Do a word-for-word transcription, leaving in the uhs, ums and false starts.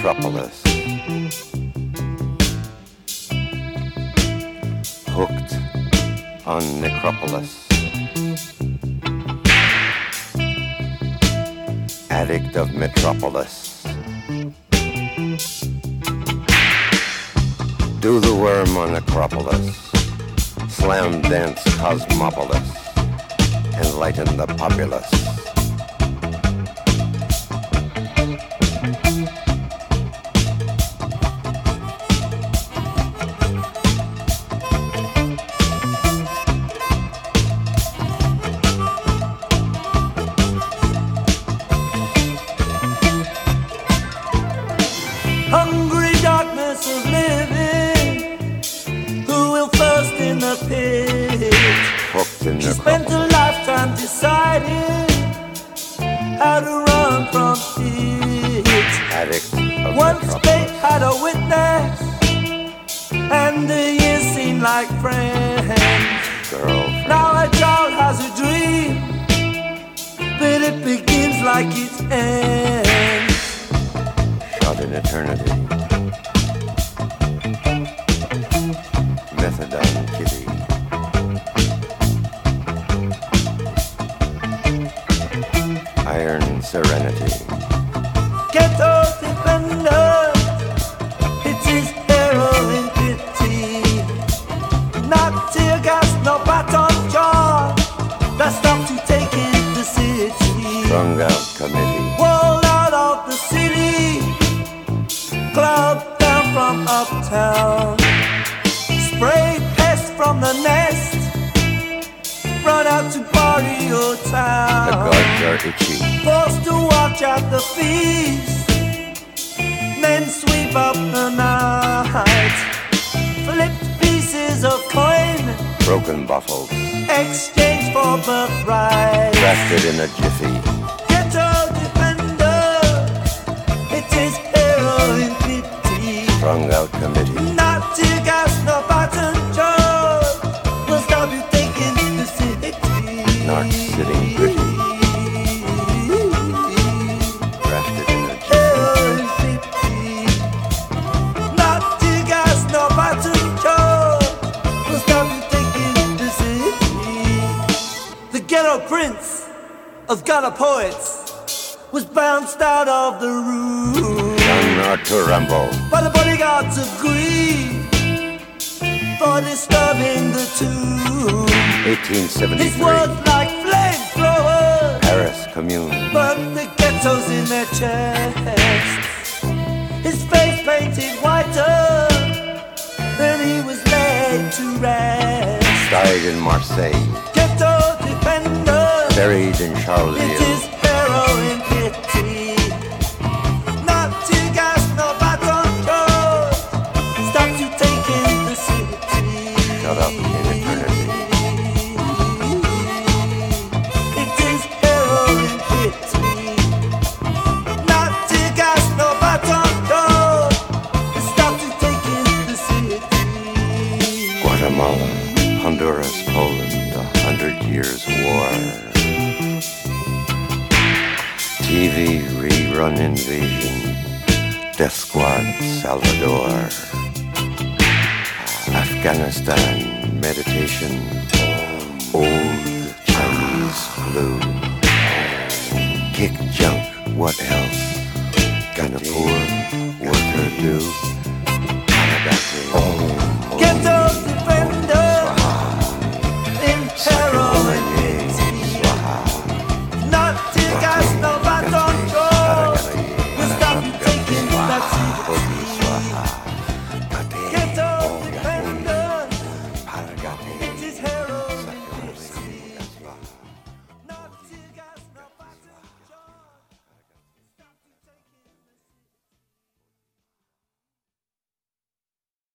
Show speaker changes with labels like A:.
A: metropolis. Hooked on necropolis. Addict of metropolis. Do the worm on Acropolis. Slam dance cosmopolis. Enlighten the populace.
B: Hungry darkness of living, who will first in the pit?
A: Hooked in
B: She spent a lifetime deciding how to run from it.
A: Addict of
B: Once
A: metropolis.
B: fate had a witness, and the years seem like friends.
A: Girlfriend.
B: Now a child has a dream, but it begins like it ends.
A: Shot in eternity. Methadone kitty. Iron serenity.
B: Ghetto defender, it is heroin pity. Not tear gas, no baton jar, that stops you taking the city.
A: Strung out committee.
B: Wall out of the city, club down from uptown. Spray pest from the nest, run out to party your
A: The
B: town.
A: guards are itchy.
B: Forced to watch at the feast, men sweep up the night. Flipped pieces of coin,
A: Broken bottles.
B: exchange for birthright.
A: Drafted in a jiffy.
B: Ghetto defender, it is heroin pity.
A: Strung out committee.
B: Not tear gas, no button jar, will stop you taking the city.
A: Not sitting pretty. Drafted in a jiffy.
B: Heroin pity. Not tear gas, no button jar, will stop you taking the city. The ghetto prince of Ghana poets was bounced out of the room.
A: John Arthur Rambo.
B: But the bodyguards agreed for disturbing the tomb.
A: eighteen
B: His
A: seventy-three.
B: words like flamethrowers,
A: Paris Commune.
B: but the ghettos in their chests. His face painted whiter, then he was laid to rest.
A: Died in Marseille.
B: Ghetto defender,
A: Buried in
B: it
A: Charleville.
B: is heroin pity. Not tear gas, no baton jar, stops you taking the city.
A: Shut up in eternity.
B: It is heroin pity. Not tear gas, no baton jar, stops you taking the city.
A: Guatemala, Honduras, Poland, a hundred years war. T V rerun invasion. Death Squad, Salvador. Afghanistan, meditation. Old Chinese flu. Kick junk, what else? Can a poor worker do?